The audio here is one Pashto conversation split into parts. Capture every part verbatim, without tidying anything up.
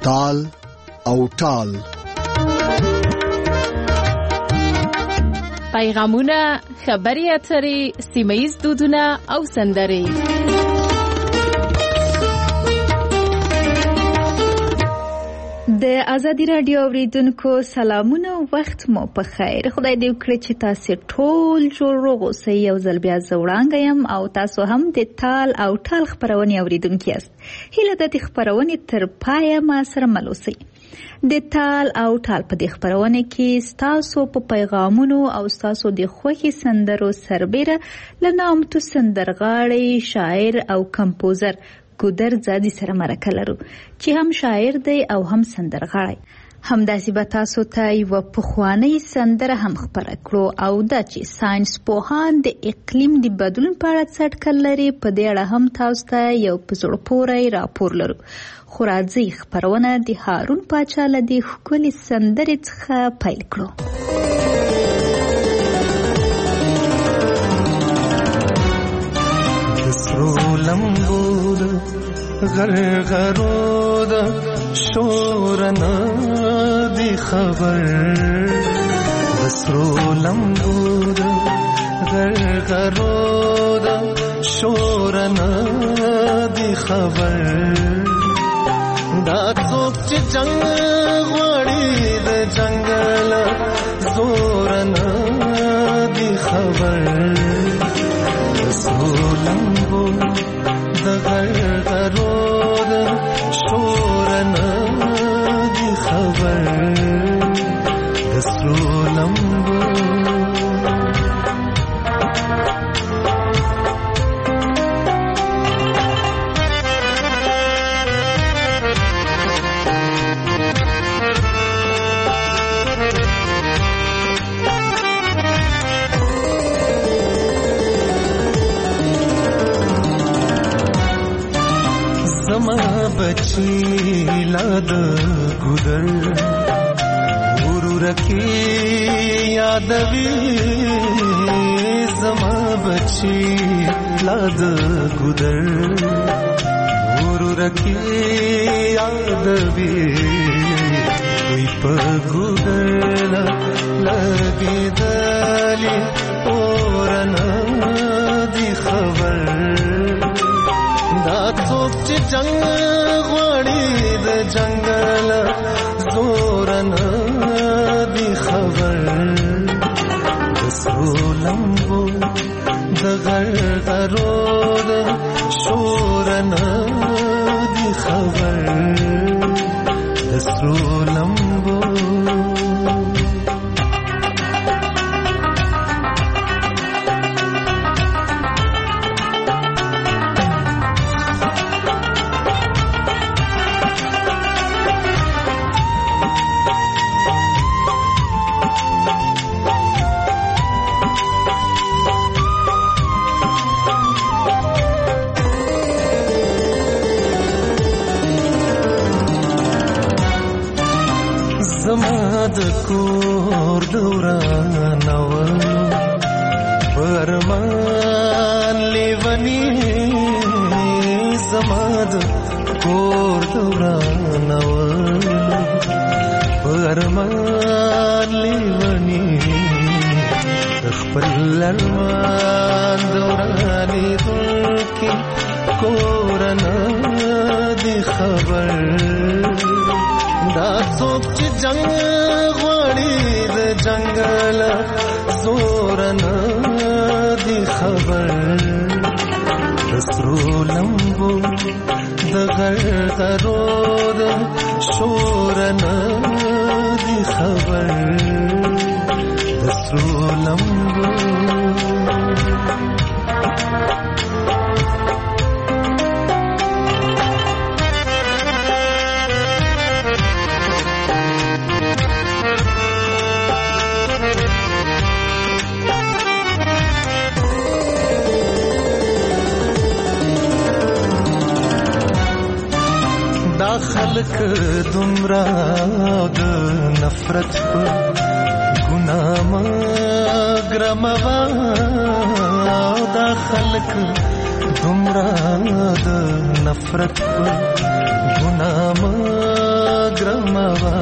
تال او ټال. پیغامونه، خبري اترې، سیمه‌ییز دودونه او سندرې. د ازادي رادیو اوریدونکو سلامونه، وخت مو په خیر. خدای دې وکړي چې تاسو ټول جوړ روغ اوسئ. یو ځل بیا زه وړاندې یم او تاسو هم د تال او ټال خپرونې اوریدونکي یاست. هیله ده د خپرونې تر پایه ما سره مل اوسئ. د تال او ټال په دې خپرونه کې ستاسو په پیغامونو او ستاسو د خوښي سندرو سربېره له نامتو سندرغاړي، شاعر او کمپوزر ګودر زادي سره مرکه لرو چې هم شاعر دی او هم سندرغاړی. همداسې به تاسو ته یوه پخوانۍ سندره هم خپره کړو او دا چې ساینس پوهان د اقلیم د بدلون په اړه څه اټکل لري، په دې اړه هم تاسو ته یو په زړه پورې راپور لرو. خو راځئ خپرونه د هارون پاچا له دې ښکلې سندرې څخه پیل کړو. لمبود غرغرود شورنا دی خبر، بسرو لمبود غرغرود شورنا دی خبر، دا څوک چې جنگ غواړي د جنگل زورنا دی خبر، بسرو لمبود د غرغرود شورنا دی خبر، د سرو لمبو بچی لاد گودر ورو رکی یادوی، زما بچی لاد گودر ورو رکی یادوی، کوئی پا گودر لگی دلی اورنا دی خبر، دا څوک چې جنگ غواړي د جنگل زورنا دی خبر، د سرو لمبو د غرغرود شورنا دی خبر، د سرو لمبو د کور دوران اولو پرمان لیونی، زما د کور دوران اولو پرمان لیونی، خپل لرمان دورانی دلکی کورنا دی خبر، دا څوک چې جنگ غواړي د جنگل زورنا دی خبر، د سرو لمبو د غرغرود شورنا دی خبر، د سرو لمبو خلق دمرا د نفرت په ګناه مګرموا، دا خلق دمرا د نفرت په ګناه ګرموا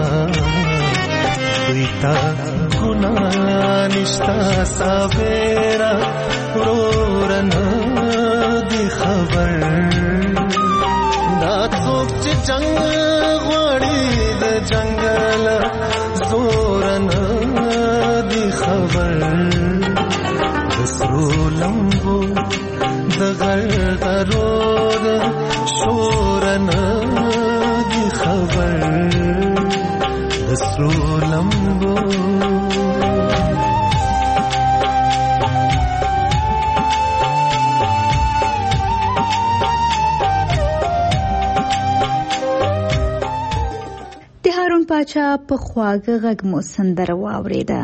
ویتا ګنا نشتا ساویرا ورورن دی خبر دا څوک چې جنگ غواړي د جنگل زورن دی خبر دسرو لمبو د غرغرور شورن دی خبر دسرو لمبو پاچا په خواږه غږ مو سندره واورېده.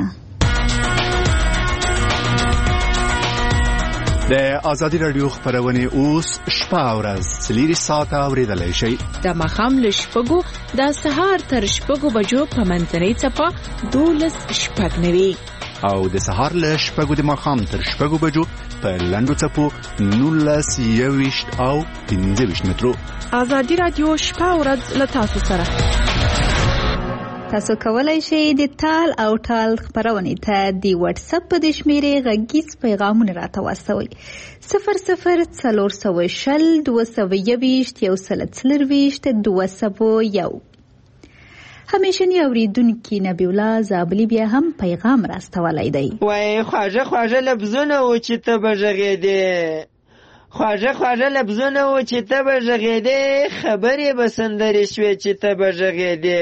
د ازادي رادیو خبرونه اوس شپه او ورځ څلور ساعته اوریدلای شئ. د ماښام له شپږو د سهار تر شپږو بجو په منځنۍ څپه دولس شپږ نوي او د سهار له شپږو د ماښام تر شپږو بجو په لنډو څپو نولس یوویشت او پنځه ویشت مترو. ازادي رادیو شپه او ورځ له تاسو سره. تاسو کولای شئ د تال او ټال خبرونه ته د واتس اپ په شمیرې غږیز پیغامونه راته واستوئ. صفر صفر څلور سوه شل دوه سوه یوویشت یو سل څلرویشت دوه سوه یو. همیشنی اوریدونکي نبی الله زابلی بیا هم پیغام راستولی دی. وای خواږه خواږه لفظونه و چې ته به غږېدې، خواږه خواږه لفظونه و چې ته به غږېدې، خبرې به سندرې شوې چې ته به غږېدې،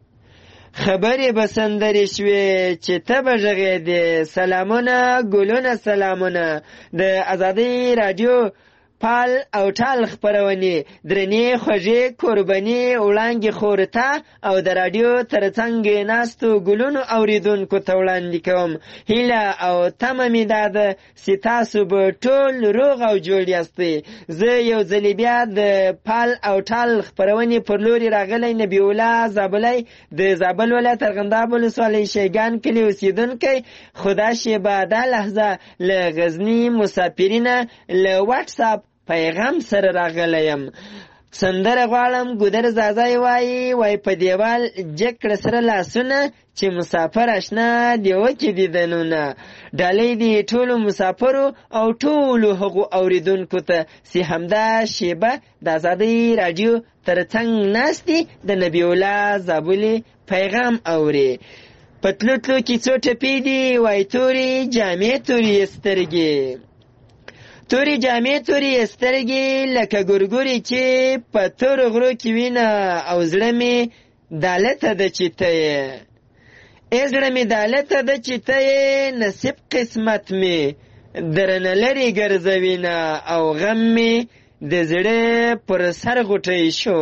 خبرې به سندرې شوې چې ته به غږېدې. سلامونه ګلونه سلامونه د ازادۍ راډیو پال او ټال خپرونې درنې خوږې قرباني وړاندې خورته او د راډیو ترڅنګ ناستو ګلونو اوریدونکو ته وړاندې کوم. هیله او تمه مې دا ده چې تاسو به ټول روغ او جوړ یاستئ. زه یو ځلې بیا د پال او ټال خپرونې پر لوري راغلی نبی الله زابلی د زابل ولایت ارغنداب ولسوالۍ شیګان کلي اوسېدونکی. خدا شیبه دا لحظه له غزني مسافرینه له واټساپ پیغام سره راغلیم. سندره غواړم ګودر زازای وای وای په دیوال جکړه سره لاسونه چې مسافر آشنا دی وکي دیدنونه. ډالۍ دی ټولو مسافرو او ټولو هغو اوریدونکو ته چې همدا شیبه د ازادۍ راډیو ترڅنګ ناستي د نبی الله زابلی پیغام اوري. پتلو تلو کې څو ټپې دي وای توري جامې توري سترګې، توري جامې توري سترګې لکه ګورګوري چې په تورو غرو کې وینه او زړه مې دالته ده چې ته یې، ای زړه مې دالته ده چې ته یې، نصیب قسمت مې درنه لرې ګرځوینه او غم مې د زړه پر سر غوټی شو،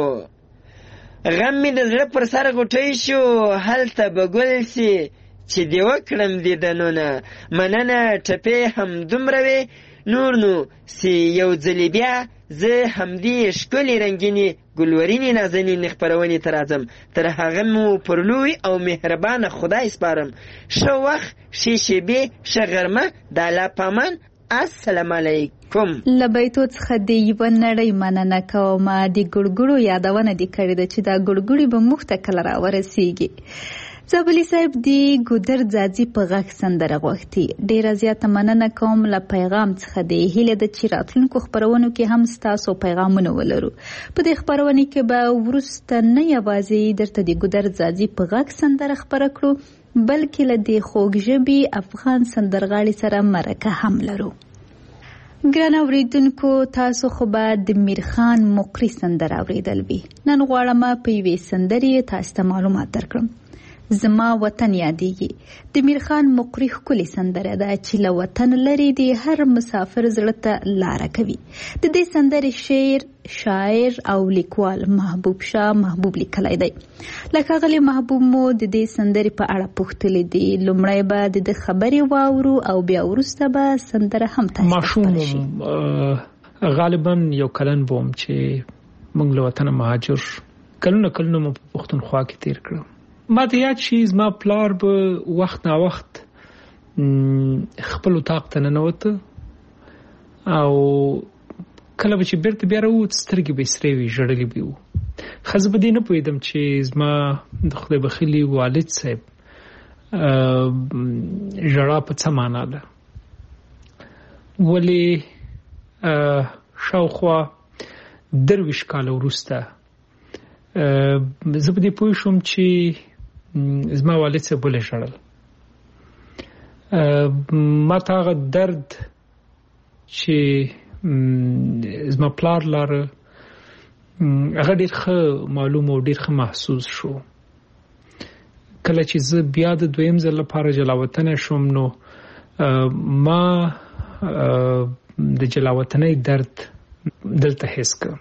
غم مې د زړه پر سر غوټی شو. هلته به ګل سي چې دې وکړم دیدنونه، مننه ټپې هم دومره وې نور نو سی یو ځلې بیا زه همدې ښکلې رنګینې ګلورینې نازنینې خپرونې ته راځم. تر هغه مو پر لوی او مهربانه خدای سپارم. ښه وخت، ښې شېبې، ښه غرمه، د الله پامان. السلام علیکم. له بیتو څخه د یوه نړۍ مننه کوم. د ګړګړو یادونه دې کړې ده چې دا ګړګړي به موږ ته کله راورسیږي. زابلی صاحب دی ګودر ځاځي په غږ سندره غوښتي. ډیره زیاته مننه کوم. له پیغام څخه دی هیله ده چې راتلونکو خپرونو کې هم ستاسو پیغامونه ولرو. په دې خپرونه کې به وروسته نه یوازې درته د ګودر ځاځي په غږ سندره خپره کړو، بلکې له دې خوږ ژبې افغان سندرغاړي سره مرکه هم لرو. ګران اوریدونکو، تاسو خو به د میرخان مقری سندره اوریدل وي. نن غواړم په یوې سندرې تاسو ته معلومات درکړم. زما وطن یادېږي د میرخان مقری ښکلې سندره ده چې له وطن لرې د هر مسافر زړه ته لاره کوي. د دې سندرې شعر، شاعر او لیکوال محبوب شاه محبوب لیکلی دی. لکه ښاغلی محبوب مو د دې سندرې په اړه پوښتلی دي. لومړی به د ده خبرې واورو او بیا وروسته به سندره هم تاسو ته خپره شي. غالبا یو کلن بوم چې موږ له وطنه مهاجر کلونه کلونه مو په پښتونخوا کې تیر کړم. ما ته یاد شي زما پلار به وخت نا وخت خپل اتاق ته ننوته او کله به چې بیرته بیا راووت سترګې به یې سرې وي، ژړلې به وو. خزه به دې نه پوهېدم چې زما د خدای بخیلي والد صاحب ژړا په څه معنا ده، ولې شاوخوا درویشت کاله وروسته زه په دې پوه شوم چې زما والد صاحب ولې ژړل. ما ته هغه درد چې زما پلار لاره هغه ډېر ښه معلوم او ډېر ښه محسوس شو. کله چې زه بیا د دویم ځل لپاره جلاوطنه شوم نو ما د جلاوطنۍ درد دلته حس کړ.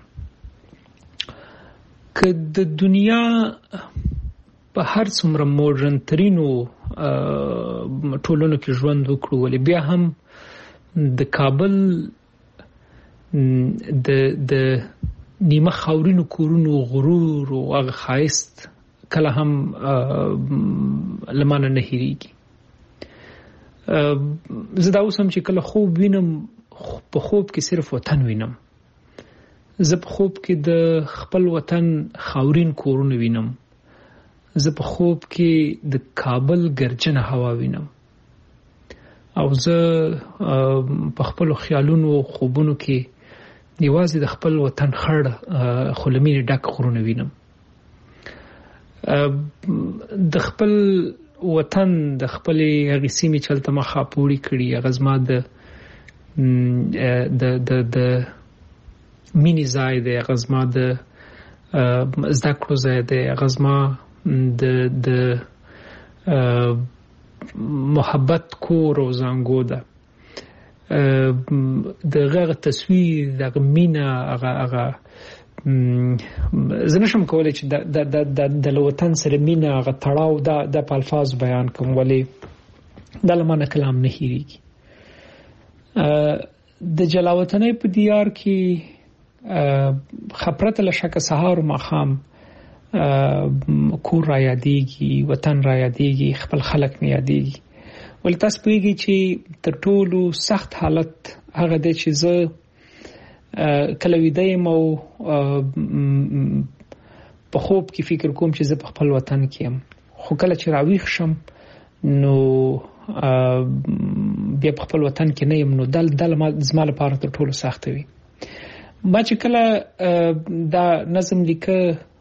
که د دنیا په هر څومره موډرن ترینو ټولنو کې ژوند وکړو، ولې بیا هم د کابل د د نیمه خاورینو کورونو غرور او هغه ښایست کله هم لمانه نه هېرېږي. زه دا اوس هم چې کله خوب وینم، په خوب کې صرف وطن وینم. زه په خوب کې د خپل وطن خاورین کورونه وینم. زه په خوب کې د کابل ګرجنه هوا وینم. او زه په خپل خیالونو او خوبونو کې یوازې د خپل وطن خړ خلمینې ډک غرونه وینم. د خپل وطن د خپلې هغې سیمې چې هلته ما خاپوړي کړي، هغه زما د د د د مینې ځای دی، هغه زما د زده کړو ځای دی، هغه زما د د محبت کور او زانګو ده. دغه تصویر، دغه مینه، هغه هغه زه نشم کولی چې د د د د وطن سره مینه، هغه تړاو دا د په الفاظ بیان کوم، ولې دا له مانه کلام نه هېرېږي. د جلاوطنۍ په دیار کې خپرته له شکه سهار و ماښام کور را یادېږي، وطن را یادېږي، خپل خلک مې یادېږي. ولې تاسو پوهېږئ چې تر ټولو سخت حالت هغه دی چې زه کله ویده یم او په خوب کې فکر کوم چې زه په خپل وطن کې یم، خو کله چې راویښ شم نو بیا په خپل وطن کې نه یم. نو دا زما لپاره تر ټولو سخته وي. ما چې کله دا نظم لیکه،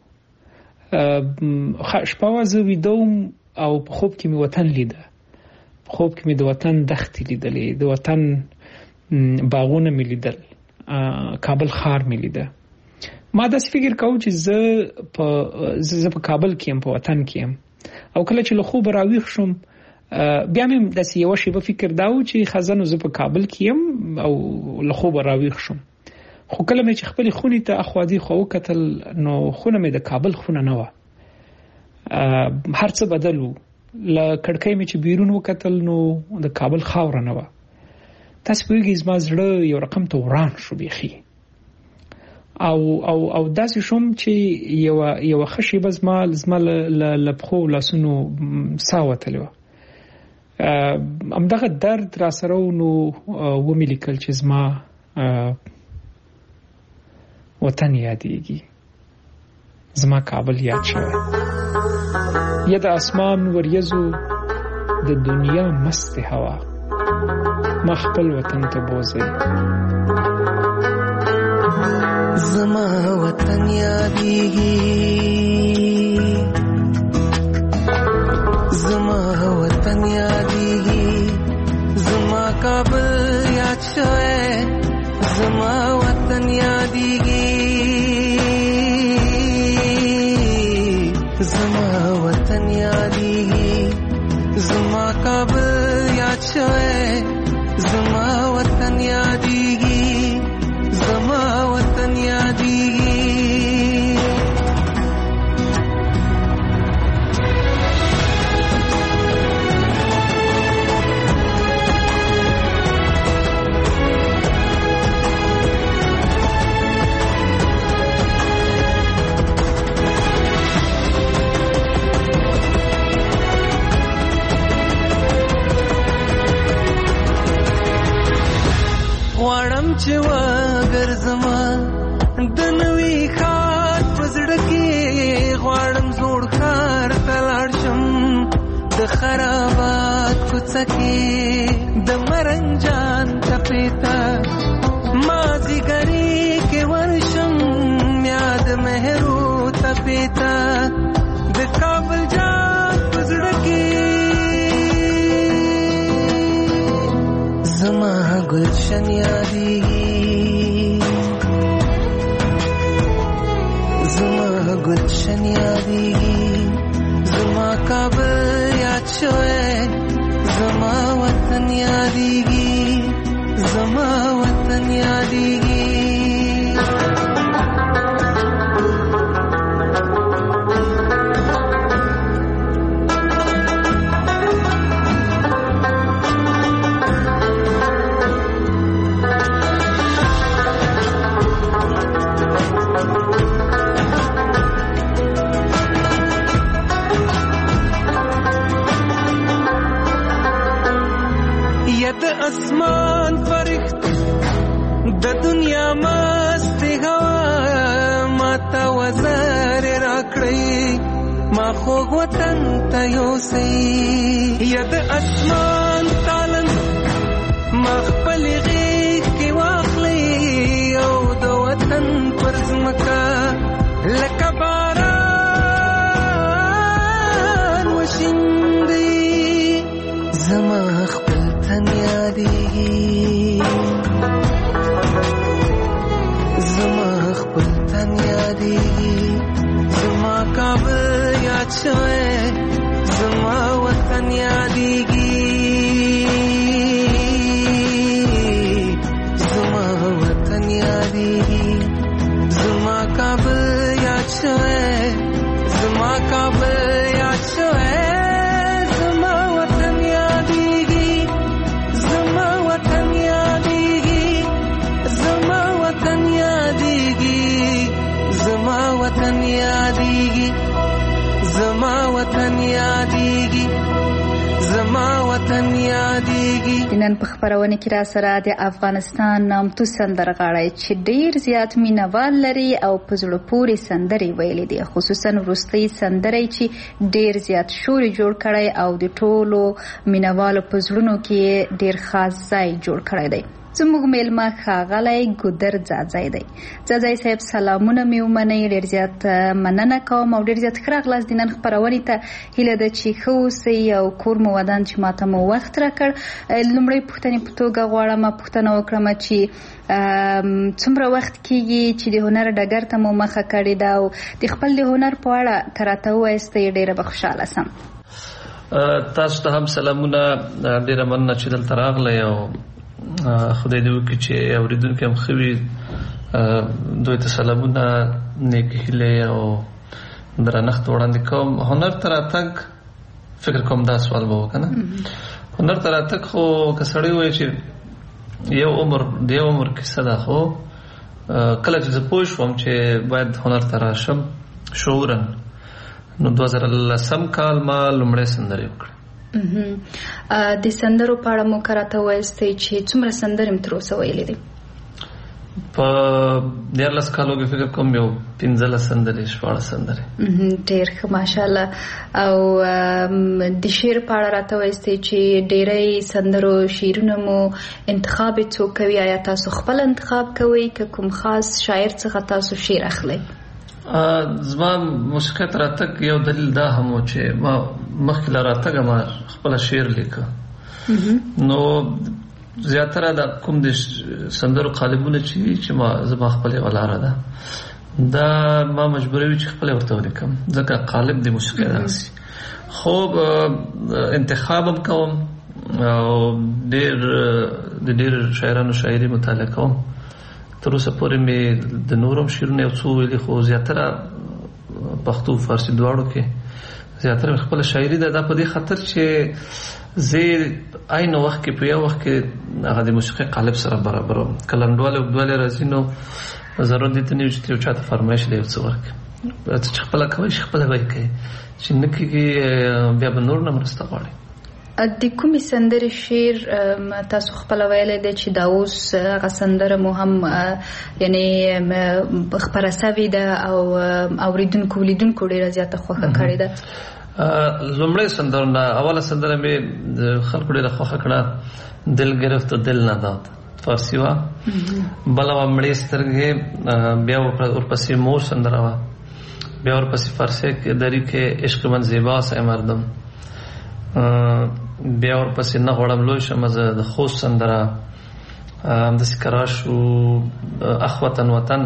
شپه وه زه ویده وم او په خوب کې مې وطن لیده. په خوب کې مې د وطن دښتې لیدلې، د وطن باغونه مې لیدل، کابل ښار مې لیده. ما داسې فکر کوم چې زه په زه په کابل کې یم، په وطن کې یم. او کله چې له خوبه راویښ شوم بیا مې داسې یوه شیبه فکر دا و چې خزانو زه په کابل کې یم او له خوبه راویښ شوم. خو کله مې چې خپلې خونې ته اخوا دیخوا وکتل نو خونه مې د کابل خونه نه وه، هر څه بدل و. له کړکۍ مې چې بیرون وکتل نو د کابل خاوره نه وه. تاسو پوهېږئ زما زړه یو رقم ته وران شو بیخي. او او او داسې شوم چې یوه یوه ښه شیبه زما زما له پښو لاسونو ساه وتلې وه. همدغه درد را سره و نو ومې لیکل چې زما وطن یادېږي، زما کابل یاد شوی. یا د اسمان وریځو د دنیا مست هوا، ما خپل وطن ته بوځئ. زما وطن یادېږي، زما وطن یادېږي، زما کابل یاد شوی، زما وطن یادېږي، زما وطن یادېږي، زما کابل یاد شوی، زما وطن یادېږي، زما وطن یادېږي. غواړم زوړ ښار ته لاړ شم د خرابات کوڅه کې د مرنجان تپې ته مازیګري کې ورشم یاد مهرو تپې ته د کابل جان په زړه کې زما ګلشن یادېږي زما ګلشن یادېږي زما کابل یاد شوی زما وطن یادېږي زما وطن یادېږي اسمان فرښت د دنیا مست هوا ماته وزر راکړی ما خوږ وطن ته یوسئ یا د اسمان تالن ما خپل غېږ کې واخلئ او د وطن پر ځمکه لکه باران وشیندئ زما خپل تن یادېږي زما خپل تن یادېږي زما کابل یاد شوی زما وطن یادېږي زما وطن یادېږي زما کابل یاد شوی زما کابل یاد شوی وطن یادېږي زما وطن یادېږي زما وطن یادېږي. نن په خبرونه کې را سره د افغانستان نامتو سندرغاړی چې ډیر زیات مینوال لري او په زړه پورې سندرې ویلې دي، خصوصا وروستۍ سندرې چې ډیر زیات شور جوړ کړی او د ټولو مینوالو په زړونو کې ډیر خاص ځای جوړ کړی دی. زموږ میلمه ښاغلی ګودر ځاځی دی. ځاځی صاحب سلامونه مې ومنئ، ډېر زیات مننه کوم او ډېر زیات ښه راغلاست د نن خپرونې ته. هیله ده چې ښه اوسئ او کور مو ودان چې ماته مو وخت راکړ. لومړۍ پوښتنې په توګه غواړم پوښتنه وکړم چې څومره وخت کېږي چې د هنر ډګر ته مو مخه کړې ده او د خپل د هنر په اړه که راته ووایاستئ ډېره به خوشحاله سم. تاسو ته هم سلامونه، ډېره مننه چې دلته راغلی او خدای دې وکړي چې اورېدونکي هم ښه وي. دوی ته سلامونه، نیکې هیلې او درنښت وړاندې کوم. هنر ته راتګ فکر کوم دا سوال به وکړه، هنر ته راتګ خو که سړی وایي چې یو عمر د یو عمر کیسه ده، خو کله چې زه پوه شوم چې باید هنر ته راشم شعورا، نو دوه زره لسم کال ما لومړی سندرې وکړې. د سندرو په اړه مو که راته ووایاستئ چې څومره سندرې مو تر اوسه ویلې دي؟ په دیارلس کالو کې فکر کوم یو پنځلس سندرې شپاړس سندرې. ډېر ښه ماشاءالله. او د شعر په اړه راته ووایاستئ چې ډېری سندرو شعرونه مو انتخاب یې څوک کوي؟ آیا تاسو خپل انتخاب کوئ که کوم خاص شاعر څخه تاسو شعر اخلئ؟ زما موسیقۍ ته راتګ یو دلیل دا هم و چې ما مخکې له راتګه ما خپله شعر لیکه، نو زیاتره دا کوم د سندرو قالبونه چې چې ما زما خپل یوه لاره ده، دا ما مجبوروي چې خپله ورته ولیکم، ځکه قالب د موسیقۍ دغسې. خو انتخاب هم کوم او ډېر د ډېر شاعرانو شاعري مطالعه کوم. تر اوسه پورې مې د نورم شعرونه یو څو ویلي، خو زیاتره پښتو فارسي دواړو کې زیاتره خپله شاعري ده. دا په دې خاطر چې زه عین وخت کې په یو وخت کې هغه د موسیقۍ قالب سره برابروم. که لنډوالی اوږدوالی راځي نو ضرورت دې ته نه وي چې یو چا ته فرمایش دی یو څه ورکړي، چې خپله کوئ شي خپله به یې کوي، چې نه کېږي بیا به نور نه مرسته غواړي. د کومې سندرې شعر تاسو خپل ویلې دی چې دا اوس هغه سندره مو هم یعنی خپره سوې ده او اوریدونکو لیدونکو ډېره زیاته خوښه کړې ده؟ لومړی سندرونه اوله سندره مې خلکو ډېره خوښه کړه، دل گرفت و دل نداد، فارسی وه. بله وه مړې سترګې، بیا ورپسې مور سندره وه، بیا ورپسې فارسی کې دری کې عشق من زیبا سی مردم، بیا ورپسې نه غواړم لوی شم زه د خوست سندره، همداسې کرا شو اخوتن وطن،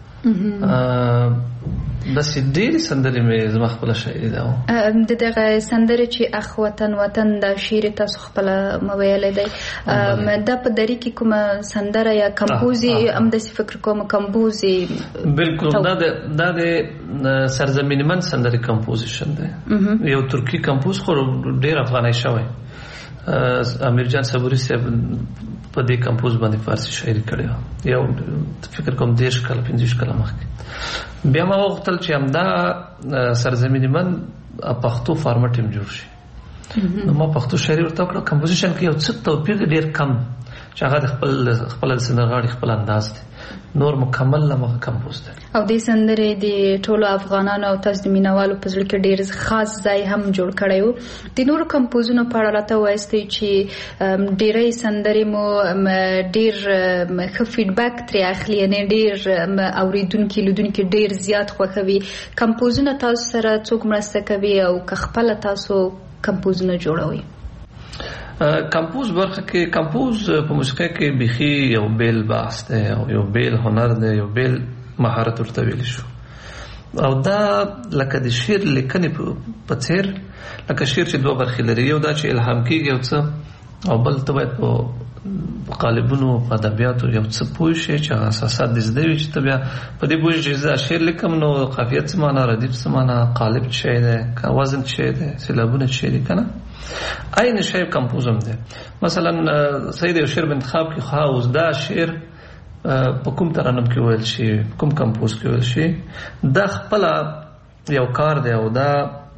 داسې ډېرې سندرې مې زما خپله شاعري ده. د دغه سندرې چې اخوتن وطن دا شعر تاسو خپله مو ویلی دی، دا په دري کې کومه سندره یا کمپوز یې همداسې فکر کوم کمپوز یې؟ بلکل دا د سرزمین من سندرې کمپوزیشن دی، یو ترکي کمپوز خو ډېر افغانۍ شوی، امیر جان صبوري صاحب په دې کمپوز باندې فارسی شاعري کړې وه، یو فکر کوم دېرش کاله پنځوس کاله مخکې. بیا ما وغوښتل چې همدا سرزمین من پښتو فارمټ هم جوړ شي، نو ما پښتو شاعري ورته وکړه. کمپوزیشن کې یو څه توپیر دی ډېر کم، چې هغه د خپل خپله د سندرغاړي خپل انداز دی، نور مکمل همغه کمپوز دی. او دې سندرې د ټولو افغانانو او تاسو د مینوالو په زړه کې ډېر خاص ځای هم جوړ کړی و. د نورو کمپوزونو په اړه راته ووایاستئ چې ډېری سندرې مو ډېر ښه فیډبیک ترې اخلي، یعنې ډېر اورېدونکي لیدونکي ډېر زیات خوښوي. کمپوزونه تاسو سره څوک مرسته کوي او که خپله تاسو کمپوزونه جوړوئ؟ کمپوز برخه کې کمپوز په موسیقۍ کې بیخي یو بیل بحث دی او یو بیل هنر دی، یو بیل مهارت ورته ویلی شو. او دا لکه د شعر لیکنې په څېر، لکه شعر چې دوه برخې لري، یو دا چې الهام کېږي یو څه، او بل ته باید په قالبونو په ادبیاتو یو څه پوه شي چې هغه اساسات دې زده وي، چې ته بیا په دې پوه شې چې زه شعر لیکم نو قافیه څه معنا، ردیف څه معنا، قالب څه شی دی، وزن څه شی دی، سیلابونه څه شی دي، که نه؟ عین شی کمپوز هم دی. مثلا صحیح د یو شعر په انتخاب کې خو اوس دا شعر په کوم ترنم کې ویل شي، کوم کمپوز کې ویل شي، دا خپله یو کار دی، او دا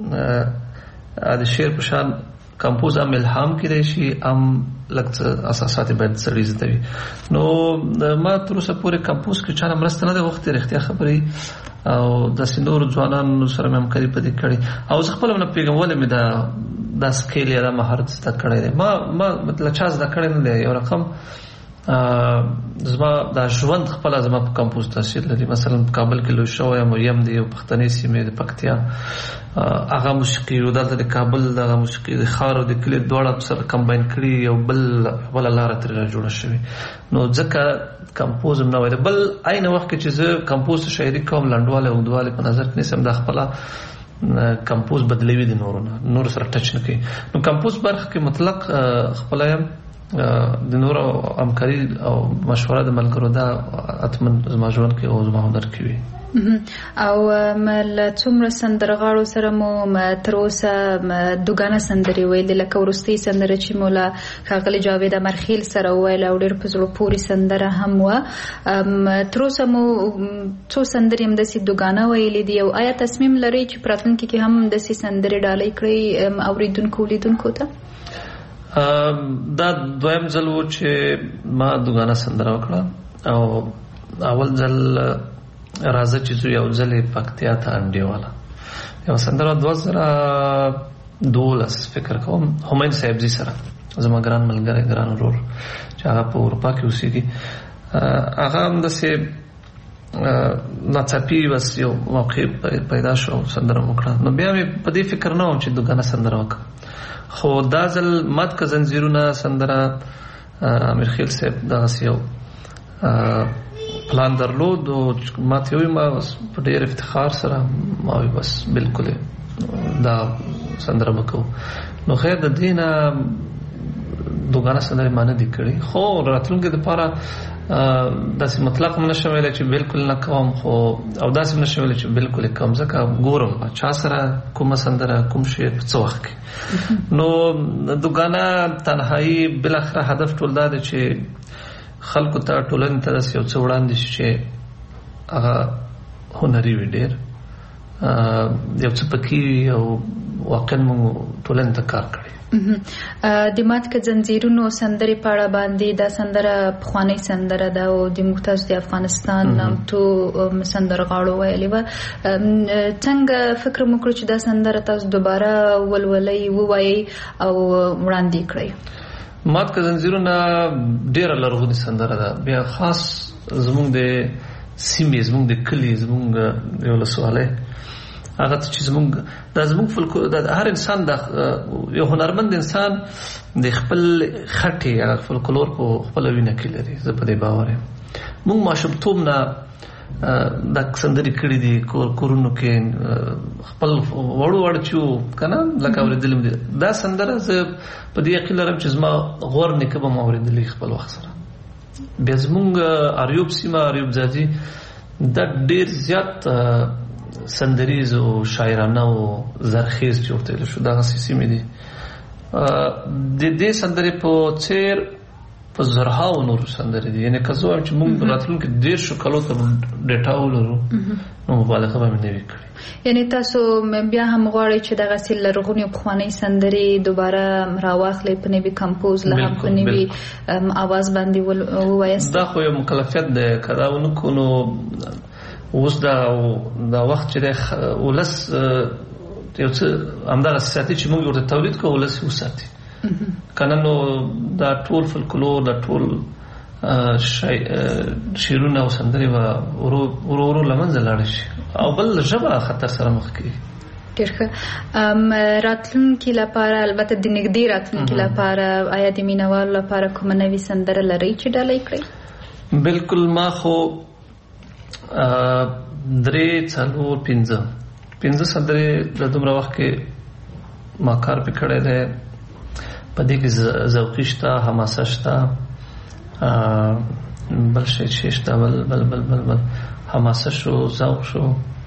د شعر په شان کمپوز هم الهام کېدی شي، هم لږ څه اساسات باید سړي زده وي. نو ما تر اوسه پورې کمپوز کې چا نه مرسته نه ده غوښتې، رښتیا خبرې، او داسې نورو ځوانانو سره مې همکاري په دې کړې، او زه خپله نه پوهېږم ولې مې دا دا سکیل یا دا مهارت زده کړی دی. ما ما له چا زده کړی نه دی، یو رقم زما دا ژوند خپله زما په کمپوز تاثیر لري. مثلا په کابل کې لوی شوی یم، یم د یو پښتنې سیمې د پکتیا، هغه موسیقي او دلته د کابل دغه موسیقي د ښار او د کلي دواړه سره کمباین کړي، یو بل بله لاره ترې را جوړه شوې، نو ځکه کمپوز هم نه وایي. بل عین وخت کې چې زه کمپوز شاعري کوم، لنډوالی او اوږدوالی په نظر کې نیسم، دا خپله کمپوز بدلوي د نورو نه، نور سره ټچ نه کوي. نو کمپوز برخه کې مطلق خپله یم، د نورو همکاري او مشوره د ملګرو دا حتما زما ژوند کې او زما هنر کې وي. او له څومره سندرغاړو سره مو تر اوسه دوګانه سندرې ویلې، لکه وروستۍ سندره چې مو له ښاغلي جاوید امرخیل سره وویله او ډېر په زړه پورې سندره هم وه، تر اوسه مو څو سندرې همداسې دوګانه ویلې دي؟ او آیا تصمیم لرئ چې په راتلونکي کې هم همداسې سندرې ډالۍ کړئ اورېدونکو لیدونکو ته؟ دا دویم ځل و چې ما دوګانه سندره وکړه، او اول ځل راځه چې زه یو ځل پکتیا ته انډیواله یو سندره دوه زره دولس فکر کوم همایون صاحبزي سره، زما ګران ملګری ګران ورور چې هغه په اروپا کې اوسېږي، هغه همداسې ناڅاپي بس یو موقع پیدا شو سندره وکړه. نو بیا مې په دې فکر نه وم چې دوګانه سندره وکړم، خو دا ځل مات که زنځیرونه سندره امیر خیل صاحب دغسې یو پلان درلود، او ما ته وویل ما په ډېر افتخار سره ما وویل بس بلکل دا سندره به کوو. نو خیر د دې نه دوګانه سندرې ما نه دي کړي، خو راتلونکي دپاره داسې مطلق هم نشم ویلی چې بلکل نه کوم، خو او داسې هم نشم ویلی چې بلکل یې کوم، ځکه ګورم چا سره کومه سندره کوم شی په څه وخت کې. نو دوګانه تنهایي بالاخره هدف ټول دا دی چې خلکو ته ټولنې ته داسې یو څه وړاندې شي چې هغه هنري وي، ډېر یو څه پکې وي، او واقعا موږ ټولنې ته کار کړی. د مات که زنځیرونو سندرې په اړه باندې دا سندره پخوانۍ سندره ده او د ممتاز د افغانستان نامتو سندرغاړو ویلې وه. څنګه فکر مو کړو چې دا سندره تاسو دوباره ولولئ ووایئ او وړاندې کړئ؟ مات که زنځیرونه ډېره لرغونې سندره ده. بیا خاص زموږ د سیمې زموږ د کلي زموږ د ولسوالۍ هغه چې زموږ دا زموږ فلکلور د هر انسان د یو هنرمند انسان د خپل خټې هغه فلکلور په خپل وینه کې لري. زه په دې باور یم. موږ ماشومتوب نه دا سندرې کړې دي کور کورونو کې خپل وړو وړ چې کنه لکه اورېدلم دي دا سندره. زه په دې یقین لرم چې زما غور نیکه به ما اورېدلې خپل وخت سره. بیا زموږ اریوب سیمه اریوب ځاځي دا ډېر زیات سندریز او شاعرانه او زرخیز چې ورته ویل شو دغه سیمې دي. د دې سندرې په څېر په زرهاو نور سندرې دي. یعنې که زه وایم چې موږ راتلونکي دېرشو کالو ته ډیټا ولرو نو مبالغه به مې نه وي کړې. یعنې تاسو بیا هم غواړئ چې دغسې لرغونې پخوانۍ سندرې دوباره راواخلئ په نوي کمپوز له هم په نوي اواز باندې ووایاست؟ دا خو یو مکلفیت دی. که دا ونه کړو نو اوس دا دا وخت چې دی ولس یو څه همدغسې ساتي چې موږ ورته تولید کړو ولس یې وساتي که نه نو دا ټول فلکلور دا ټول شعرونه او سندرې به ورو ورو له منځه لاړې شي او بل ژبه خطر سره مخ کېږي. ډېر ښه. راتلونکي لپاره البته د نږدې راتلونکي لپاره آیا د مینهوالو لپاره کومه نوې سندره لرئ چې ډالۍ کړئ؟ بالکل. ما خو درې څلور پنځه پنځه سندرې د دومره وخت کې ما کار پې کړی دی. په دې کې ذوقي شته، حماسه شته، بل شی چې شته بل بل بل بل بل حماسه شو، ذوق شو،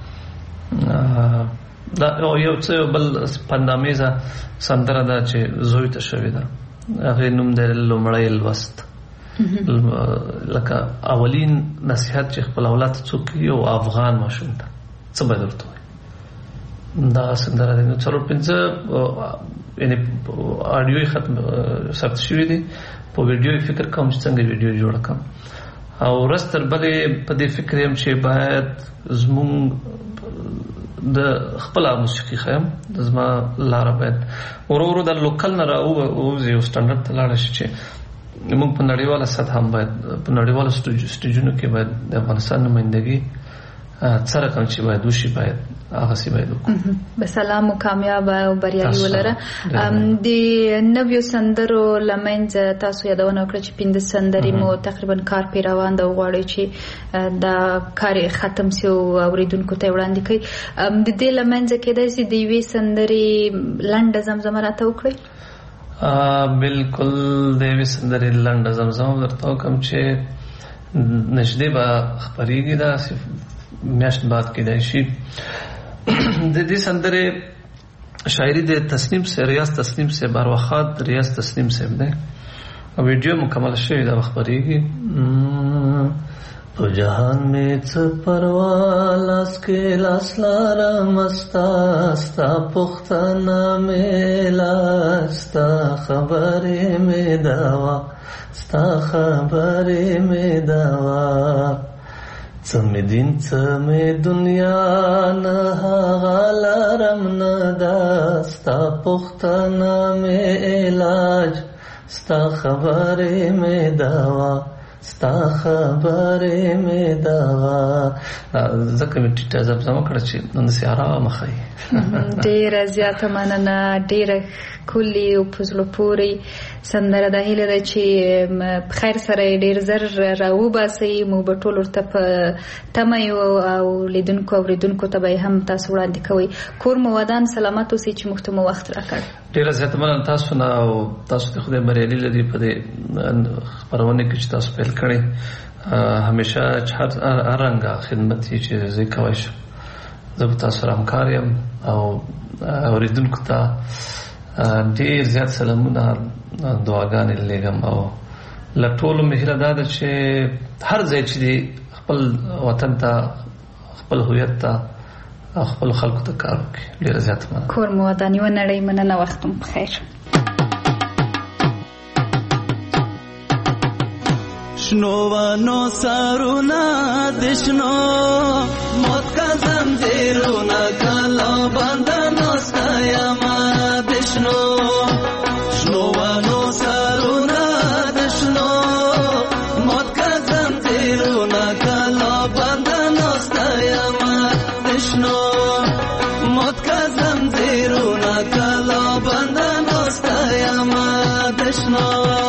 دا یو څه بل پندامیزه سندره ده چې زوی ته شوې ده. هغې نوم دی لومړی لوست. لکه اولین نصیحت چې خپل اولاد ته څوک کوي او افغان ماشوم ته څه به درته وایي دا سندره ده. نو څلور پنځه یعنې آډیو یې ختم ثبت شوي دي. په ویډیو یې فکر کوم چې څنګه ویډیو جوړه کړم او ورځ تر بلې په دې فکر یم چې باید زموږ د خپله موسیقي ښیم. زما لاره باید ورو ورو د لوکل نه راووځي او سټنډرډ ته لاړه شي چې موږ په نړیواله سطح هم باید په نړیوالو سټیجونو کې باید د افغانستان نمایندګي څه رقم چې باید وشي باید هغسې باید وکړو. به سلام و کامیاب او بریالي ولره. د نویو سندرو له منځه تاسو یادونه وکړه چې پنځه سندرې مو تقریبا کار پې روان ده او غواړئ چې دا کار یې ختم سي او اورېدونکو ته یې وړاندې کړئ. د دې له منځه کېدای سي د یوې سندرې لنډه زمزمه راته وکړئ؟ بالکل. د یوې سندرې لنډه زمزمه درته وکړم چې نږدې به خپرېږي داسې میاشت بعد کېدای شي. د دې سندرې شاعري د تسنیم صاحب، ریاض تسنیم صاحب، ارواخات ریاض تسنیم صاحب دی او ویډیو مکمل شوی دا به خپرېږي. په جهان مې څه پروا لاس کې لاس لارم ستا ستا پوښتنه مې لاستا خبرې مې دوا ستا خبرې مې دوا څه مې دین څه مې دنیا نه هغه لرم نه دا ستا پوښتنه مې علاج ستا خبرې مې دوا ستا خبرې مې دوا. ځکه مې ټیټه زمزمه کړه چې نن داسې ارامه ښایي. ډېره زیاته مننه. ډېره ښکلې او په زړه پورې سندره ده. هیله ده چې په خیر سره یې ډېر زر راوباسئ. موږ به ټول ورته په تمه یو او لیدونکو اورېدونکو ته به یې هم تاسو وړاندې کوئ. کور مو ودان سلامت اوسئ چې موږ ته مو وخت راکړ. ډېره زیاته مننه تاسو نه او تاسو ته خدای بریالي لري په دې خپرونه کې چې تاسو پیل کړئ. همیشه هر رنګه خدمت یې چې زه کولی شم زه به تاسو سره همکار یم او اورېدونکو ته ډېر زیات سلامونه دعاګانې لېږم او له ټولو مې هیله دا ده چې هر ځای چې دی خپل وطن ته خپل هویت ته خپل خلکو ته کار وکړي. ډېر زیات مننه. کور مو وداني و نړۍ مننه. وخت مو بخیر. شنوانو سارونا دشنو موت کا زنجیرونا کالا بندانو ستایما دشنو شنوانو سارونا دشنو موت کا زنجیرونا کالا بندانو ستایما دشنو موت کا زنجیرونا کالا بندانو ستایما دشنو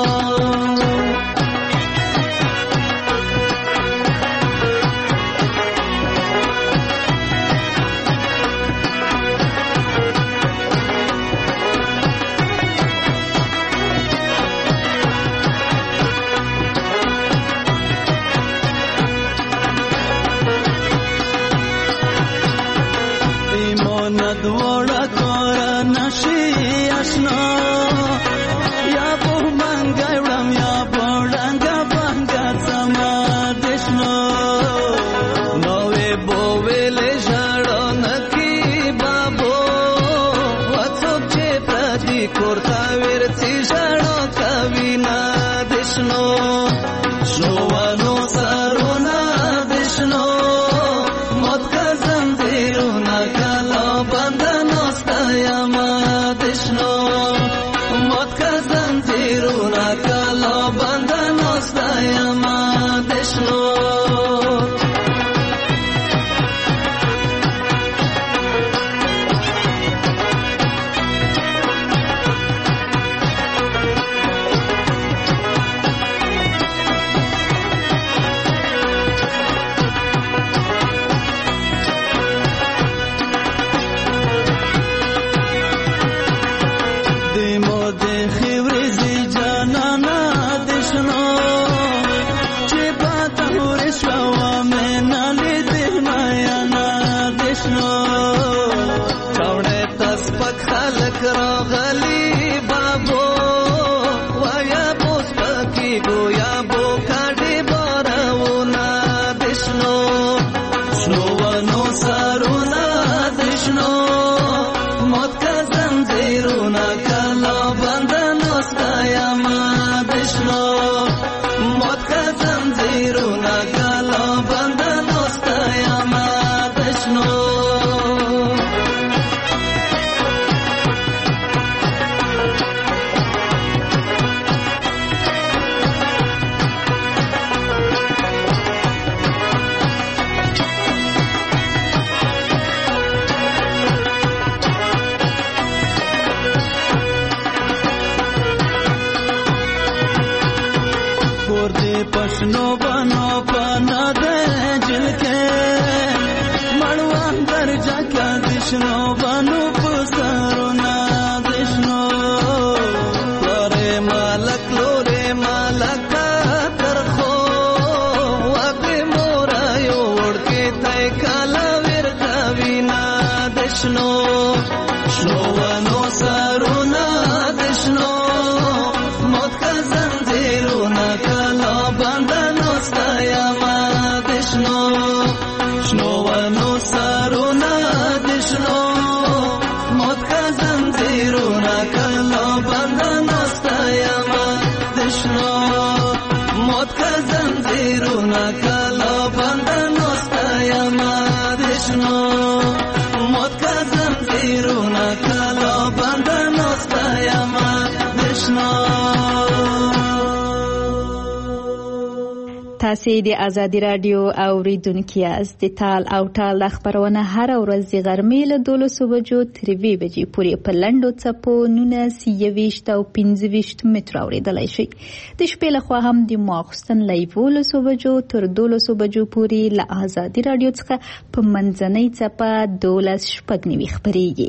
تاسې د ازادي راډیو اوریدونکي یاست. د تال او ټال خبرونه هر ورځ د غرمې له دولسو بجو تر یوې بجې پورې په لنډو څپو نولس یوویشت او پنځه ویشت متره اورېدلی شئ. د شپې لخوا هم د ماخوستن له یولسو بجو تر دولسو بجو پورې له ازادي راډیو څخه په منځنۍ څپه دولس شپږ نوي خپرېږي.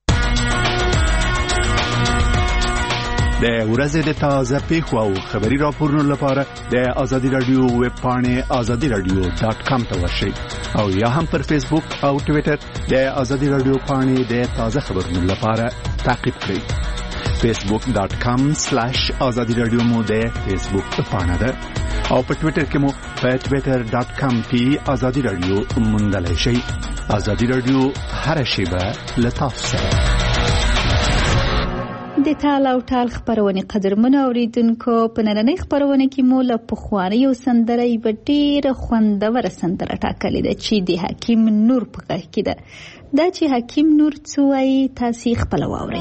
د ورځې د تازه پیښو او خبري راپورونو لپاره د ازادي راډیو ویب پاڼې ازادي راډیو ډاټ کام ته ورشئ او یا هم پر فیسبوک او ټویټر د ازادي راډیو پاڼې د تازه خبرونو لپاره تعقیب کړئ. فیسبوک ډاټ کام سلیش ازادي راډیو مو د فیسبوک پاڼه ده او په ټویټر کې مو په ټویټر ډاټ کام پی ازادي راډیو موندلای شئ. ازادي رادیو هر شیبه لطف سره د ټال او ټال خبرونه قدرمنو اوریدونکو په نننۍ خبرونه کې مو له پخوانۍ یو سندره یې ډېره خوندوره سندره ټاکلې ده چې د حکیم نور په غږ کې ده. دا چې حکیم نور څه وایي تاسې خپله واورئ.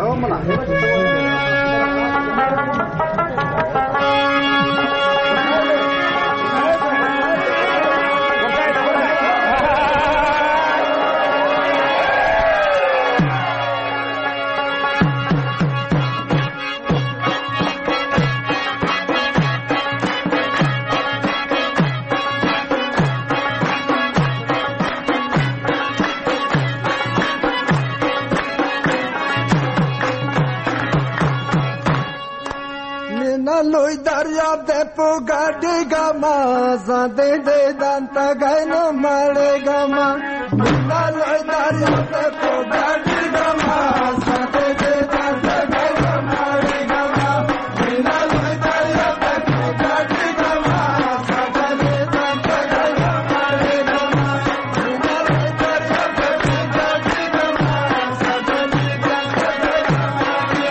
لوی دریاب دې په ګاډي ګما زده دې دانتا غنو مړې ګما لوی دریاب دې په ګاډي ګما زده دې دانتا غنو مړې ګما لوی دریاب دې په ګاډي ګما زده دې دانتا غنو مړې ګما لوی دریاب دې په ګاډي ګما زده دې دانتا غنو مړې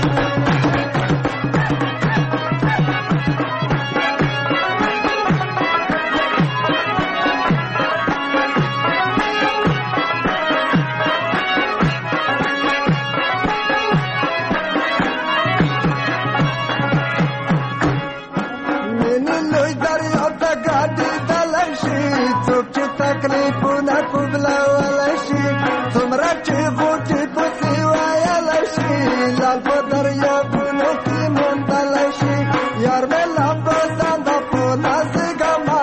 تکلیفونه کوبلا ولا شي څومره چې غوټي پسې وایل شي لال په دریابونو کې موندل شي یار مې لامبو ځانده په لاس ګما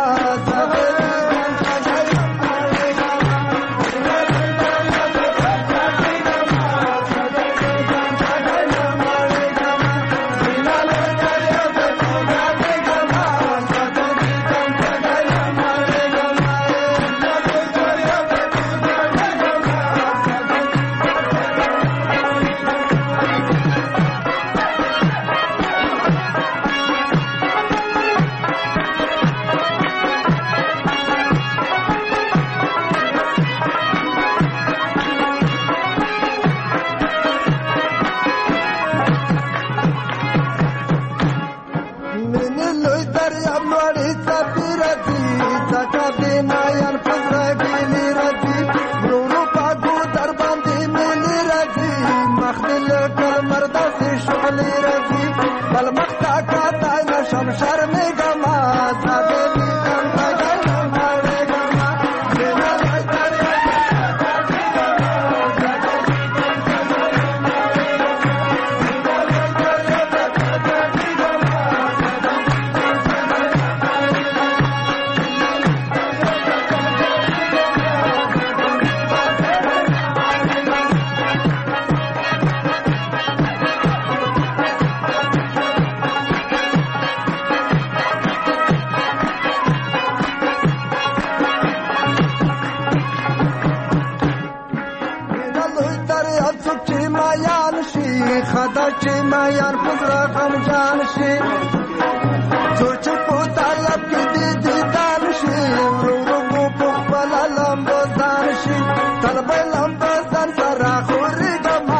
خدا چې ما یار پزرا غم جان شي سوچ په طلب کې دې دې دان شي ورو ورو په خپل لمبو ځان شي طلب لمبو ځان سره خوري ګما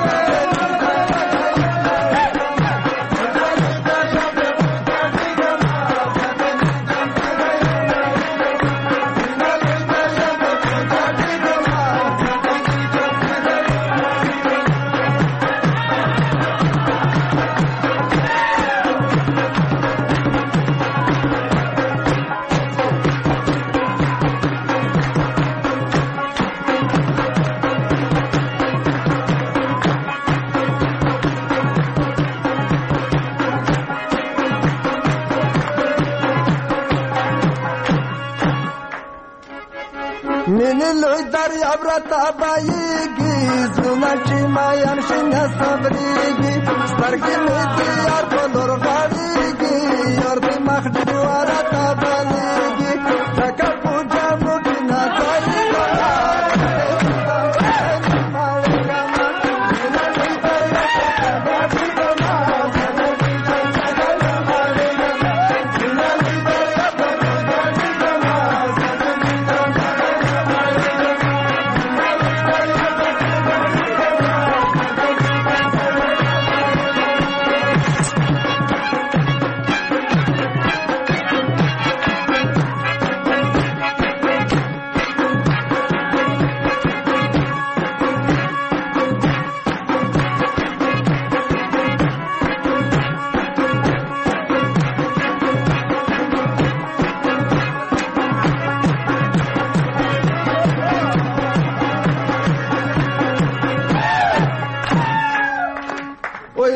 لوی دریاب را تابایږي زونه چې مایان شنه صبرېږي سترګې مې د یار په لور غاړېږي یار د مخ ډیواره تابانېږي ځکه په جامو کې ناځایي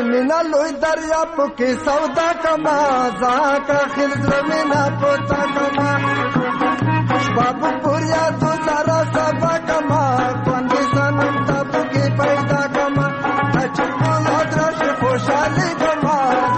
مینا لوی دریا پکې سودا کما زاکا خل زړه مینا پوتا کما شباب پوریا تو سارا سبا کما باندې سنم تا پکې پیدا کما اچکو درش خوشالي کما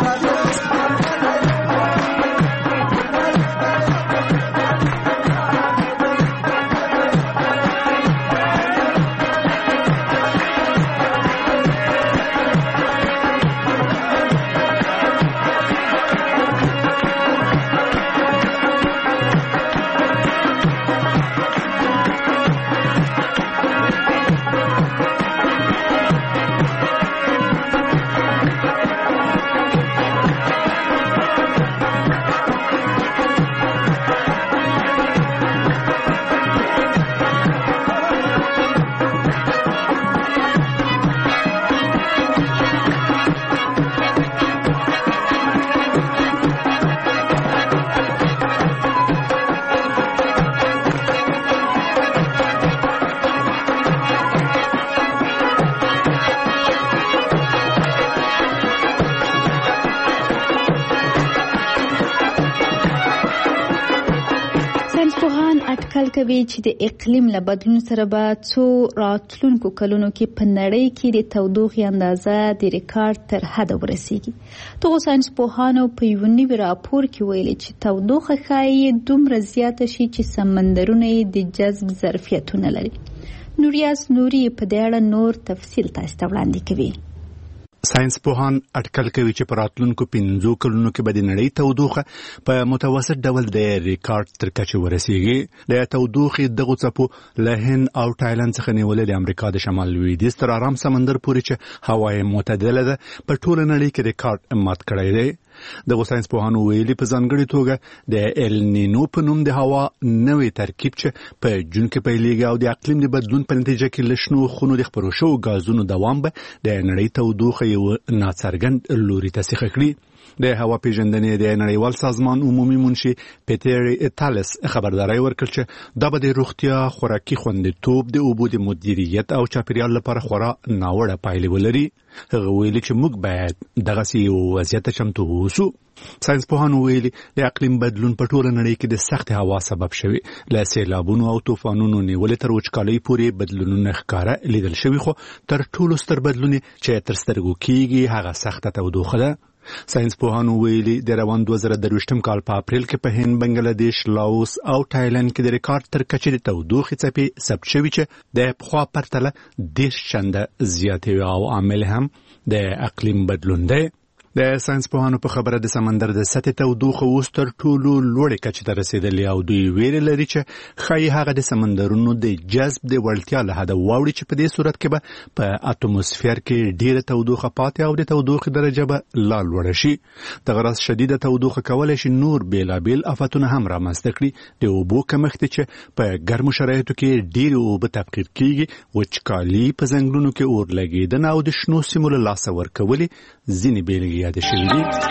کوي چې د اقلیم له بدلون سره به څو راتلونکو کلونو کې په نړۍ کې د تودوخې اندازه د ریکارډ تر حده ورسیږي. دغو ساینس پوهانو په یو نوي راپور کې ویلي چې تودوخه ښایي دومره زیاته شي چې سمندرونه یې د جذب ظرفیتونه لري. نوریاس نوري په دې اړه نور تفصیل تاسو ته وړاندې کوي. ساينس پوهان اټکل کوي چې په راتلونکو پنځو کلونو کې به د نړۍ تودوخه په متوسط ډول د ریکارډ تر کچې ورسیږي. د تودوخې دغه څپو له هند او تایلند څخه نیولې د امریکا د شمال لویدیځ تر ارام سمندر پورې چې هوا یې معتدله ده په ټوله نړۍ کې ریکارډ مات کړی دی. دغه ساينس پوهانو ویلي په ځانګړي توګه د ایل نینو په نوم د هوا نوې ترکیب چې په جون کې پیلېږي او د اقلیم د بدلون په نتیجه کې له شنو خونو د خپرو شوو غازونو دوام به د نړۍ تودوخه یو ناڅرګند لوري ته سیخه کړي. د هوا پیژندنې د نړیوال سازمان عمومي منشي پیټر ایټالس خبرداري ورکړه چې دا به د روغتیا خوراکي خوندیتوب د اوبو د مدیریت او چاپیریال لپاره خورا ناوړه پایلې ولري. هغه ویلي چې موږ باید دغه یو وضعیت چمتو اوسو. ساينس پوهانو ویلي د اقلیم بدلون په ټوله نړۍ کې د سخت هوا سبب شوی. له سیلابونو او طوفانونو نیولې تر وچکالۍ پورې بدلونونه ښکاره لیدل شوي، خو تر ټولو ستر بدلون چې تر سترګو کېږي هغه سخته تودوخه ده. ساينس پوهانو ویلي د روان دوه زره درویشتم کال په اپریل کې په هند، بنگلاديش، لاوس او تایلند کې د ریکارډ تر کچې د تودوخې څپې ثبت شوي چې د پخوا پرتله ډېر چنده زیاتې او عامل هم د اقلیم بدلون دی. د ساينس پوهانو په خبره د سمندر د سطح تودوخه اوس تر ټولو لوړې کچې ته رسیدلې او دوی ویره لري چې ښایي هغه د سمندرونو د جذب د وړتیا له حده واوړي چې په دې صورت کې به په اتموسفیر کې ډېره تودوخه پاتې او د تودوخې درجه به لا لوړه شي. دغه راز شدیده تودوخه کولی شي نور بیلابیل آفتونه هم رامنځته کړي. د اوبو کمښت چې په ګرمو شرایطو کې ډېرې اوبه تبخیر کېږي، وچکالي، په ځنګلونو کې اور لګېدنه او د شنو سیمو له لاسه ورکولې ځینې بیلګې یاد شوي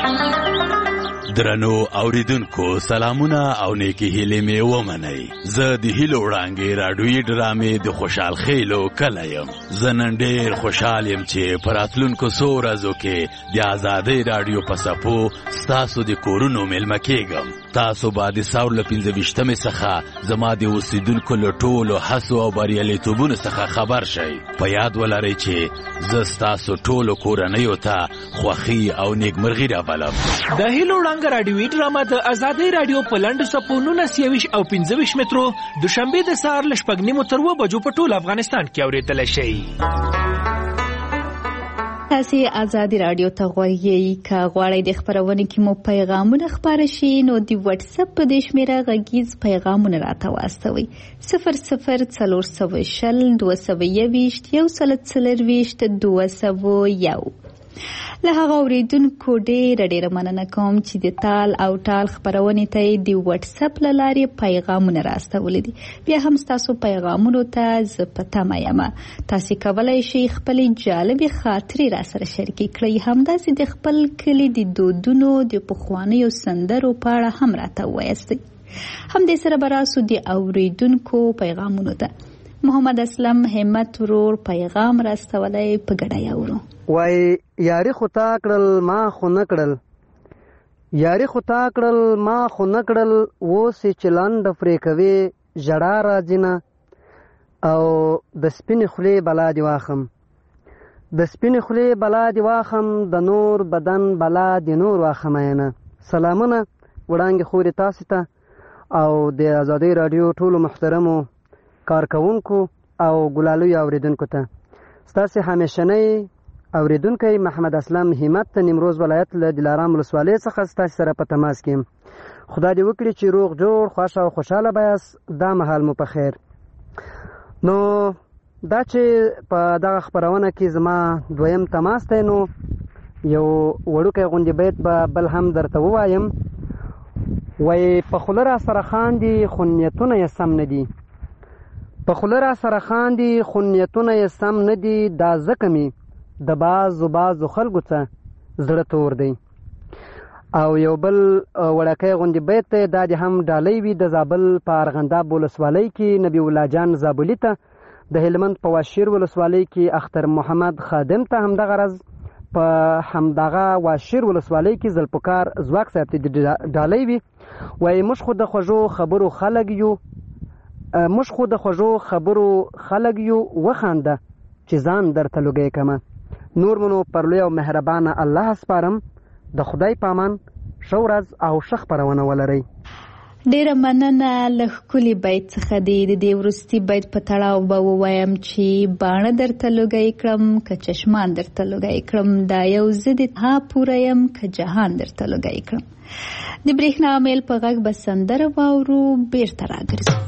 دي. درنو اوریدونکو سلامونه او نیکی هیلې مې ومنئ. زه د هیلو وړانګې راډیویي ډرامې د خوشحال خیلو کلی یم. زه نن ډېر خوشحال یم چې په راتلونکو څو ورځو کې د ازادۍ راډیو په څپو ستاسو د کورونو میلمه کېږم. تاسو به د ساور له پنځه ویشتمې څخه زما د اوسېدونکو له ټولو هڅو او بریالیتوبونو څخه خبر شئ. په یاد ولرئ چې زه ستاسو ټولو کورنیو ته خوښي او نیکمرغي رابلم. د هیلو وړانګه راډیویي ډرامه د ازادۍ راډیو په لنډو څپو نولس یویشت او پنځه ویشت مترو دوشنبې د سهار له شپږ نیمو تر اووه بجو په ټول افغانستان کې اورېدلی شئ. تاسو ازادي راډیو ته غوږی که غواړئ د خبرونې کې مو پیغامونه خپاره شي نو د واتس اپ په د شمیره غږیز پیغامونه راته واستوئ. صفر صفر څلور سوه شل دوه سوه یویشت یو سل څلرویشت دوه سوه یو. له هغه اوریدونکو ډېره ډېره مننه کوم چې د تال او ټال خپرونې ته یې د واتس اپ له لارې پیغامونه راستولی دي. بیا هم ستاسو پیغامونو ته زه په تمه یم. تاسې کولی شئ خپلې جالبې خاطرې راسره شریکې کړئ. همداسې د خپل کلي د دودونو د پخوانیو سندرو په اړه هم راته ووایاستئ. همدې سره به راسو د اوریدونکو پیغامونو ته. محمد اسلم همت ورور پیغام راستولی په ګډه یاورو. وای یاري خو تا کړل ما خو نه کړل، یاري خو تا کړل ما خو نه کړل، اوس چې لنډ پرې کوې ژړا راځي نه، او د سپینې خولې بلا دې واخم، د سپینې خولې بلا دې واخم، د نور بدن بلا دې نور واخمینه. سلامونه وړانګې خورې تاسې ته او د ازادۍ راډیو ټولو محترمو کارکوونکو او ګلالویو اوریدونکو ته. ستاسې همیشنی اوریدونکی محمد اسلم همت نیمروز ولایت له دلارام ولسوالۍ څخه ستاسې سره په تماس کې. خدای دې وکړي چې روغ جوړ خوښ او خوشحاله بیاست. دا مهال مو په خیر. نو دا چې په دغه خپرونه کې زما دویم تماس دی، نو یو وړوکی غوندې بیت به بل هم درته ووایم. وایي په خوله را سره خاندي خو نیتونه یې سم نه دي، په خوله را سره خاندي خو نیتونه یې سم نه دي، دا ځکه مې د بعضو بعضو خلکو څه زړه تور دی. او یو بل وړکی غوندې بیت دی، دا د هم ډالۍ وي د زابل په ارغنداب ولسوالۍ کې نبی الله جان زابلي ته، د هلمند په واشیر ولسوالۍ کې اختر محمد خادم ته همدغه رز، په همدغه واشیر ولسوالۍ کې ذوالفقار ځواک صاحب ته د ډالۍ وي. وایي موږ خو د خوږو خبرو خلک یو، موږ خو د خوږو خبرو خلک یو، وخانده چې ځان درته لوګی کمه. نور منو پر لوی او مهربانه الله سپارم. د خدای پامان، ښه ورځ او ښه خپرونه ولرئ. ډیره مننه. له ښکلي بیت څخه دی د دې وروستي بیت په تړاو به ووایم چې باڼه درته لوګی کړم که چشمان درته لوګی کړم، دا یو زه د ها پوره یم که جهان درته لوګی کړم. د برېښنا میل په غږ به سندره واورو، بیرته راګرځو.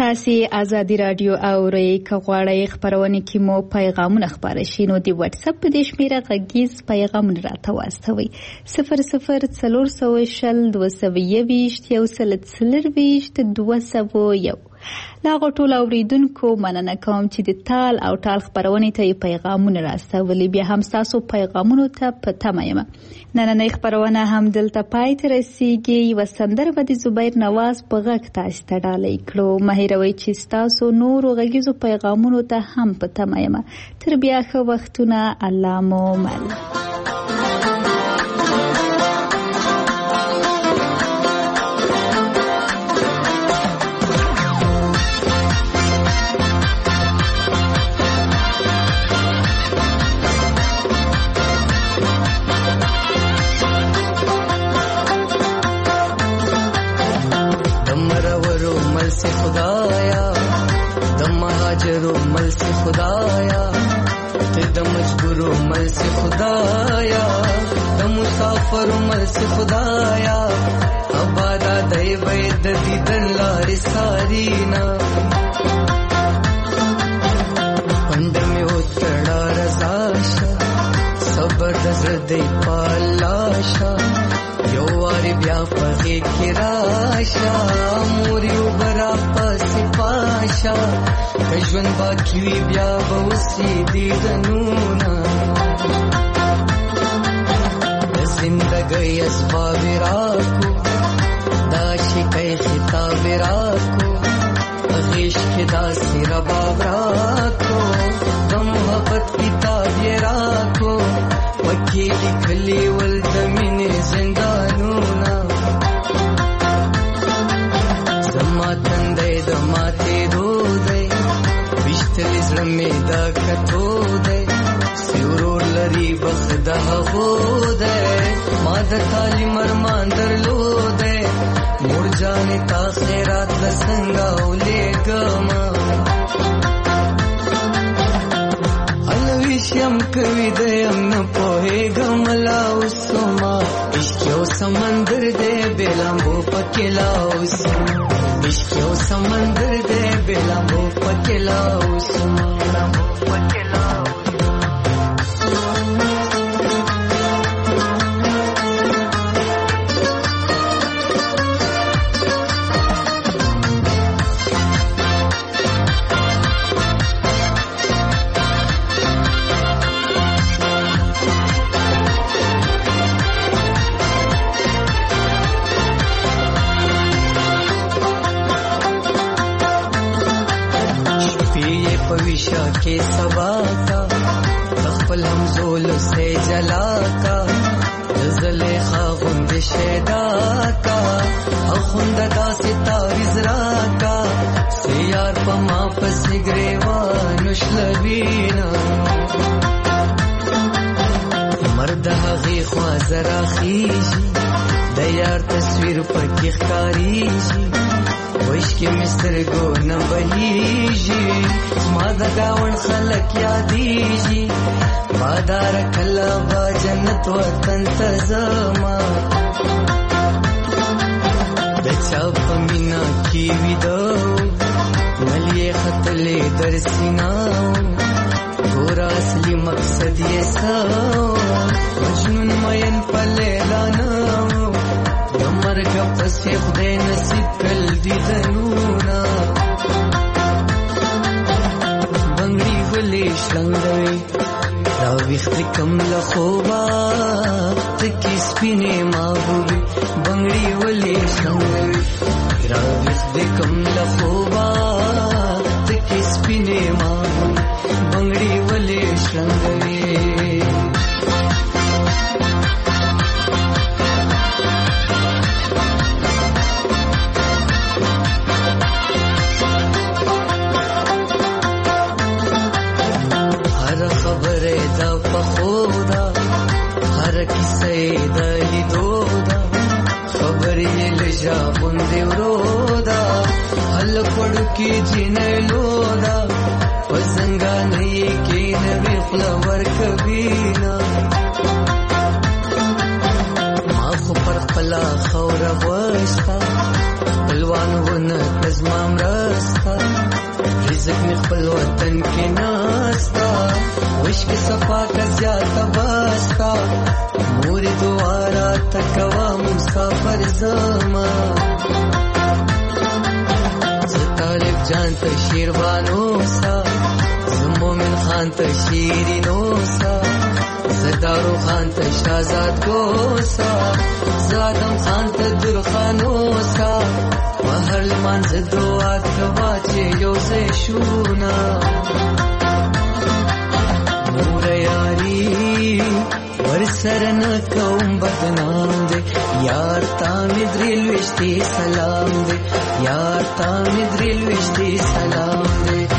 تاسې ازادي رادیو اورئ. که غواړئ خپرونې کې مو پیغامونه خپاره شي نو د واتس اپ په دې شمېره غږیز پیغامونه راته واستوئ. صفر صفر څلور سوه شل دوه سوه یوویشت یو سل څلرویشت دوه سوه یو. له هغو ټولو اورېدونکو مننه کوم چې د تال او ټال خپرونې ته یې پیغامونه راستولي. بیا هم ستاسو پیغامونو ته په تمه یم. نننۍ خپرونه هم دلته پای ته رسیږي. یوه سندره به د زبیر نواز په غږ تاسې ته ډالۍ کړو. مه هېروئ چې ستاسو نورو غږیزو پیغامونو ته هم په تمه یم. تر بیا ښه وختونه. الله مو مل. से खुदाया दम महाजरो मल से खुदाया ते दम मजबूरो मल से खुदाया दम मुसाफरो मल से खुदाया अबादा दय वैद दीदन लारी सारीना पंड में उतड़ा रजाशा सबर दे पालाशा योवारी व्यापके किराशा मोरी उबरा पसी पाशा कश्वन बाकी व्या बहुसी दीदनूना जिंदगी अस्बाबिराको दाशी कई खिताबिराको अगीश के दासी रबाबराको गम मोहब्बत किताबिराको वकीली खली वल जमीने जिंदानूना जमा तंदे दमाते दो दे बिश्तली जमे दा कतो दे सिवरोर लरी बखदा हो दे माद ताली मरमांदर लो दे मुड़ जाने ता खैरात लसंगा उले गमा अलविश्यम कविदयम न पोहे गमला उसमा इश्क्यो समंदर दे बेलंबो पकेला उसमा इश्क्यो समंदर दे बेलंबो पकेला उसमा पकेला पविशा के सबा का तखपल हमजोल से जला का जले खागुंद शेदा का अखुंद दासी ताविजरा का सियार पमा पसिग्रेवा नुशलबीना मर्द हगी ख्वाजरा खीजी दयार तस्वीर पर की खारीजी वश के मिस्र गो न बहीजी मादा गावन खलक यादीजी बादार कला बा जन्नत वतन तजमा दचा पमीना की विदो मलिए खतले दरसिनाओ गोरा असली मकसद ये साओ मजनून मयन पले लानाओ दमर का पसे खुदे नसीब कल दीदनूना बंगड़ी वली शंगवे राविख्त कम लखोबा तकी स्पिने माहूबी बंगड़ी वली शंगवे राविख्त कम लखोबा तकी स्पिने माहूबी बंगड़ी वली शंगवे की जिने लोदा वजंगा नहीं की नवी फ्लावर कबीना माखो पर खला खौरा वस्ता خپلوان ونه تزما مرستا رزق می خپل وطن کې ناستا وشک صفا کا زیاته باستا مور دوارا تکوا مسافر زما طالب جان ته شیروانو سا زمومن خان ته شیرینو سا زدارو خان ته شازاد کو سا زادم خان ته درخانو سا وهر لمن زدوا کوا چې یو څه شونا نور یاري ورسرن کوم بدنام دے یار تا می دریل وشتی سلام دے یار تا می دریل وشتی سلام دے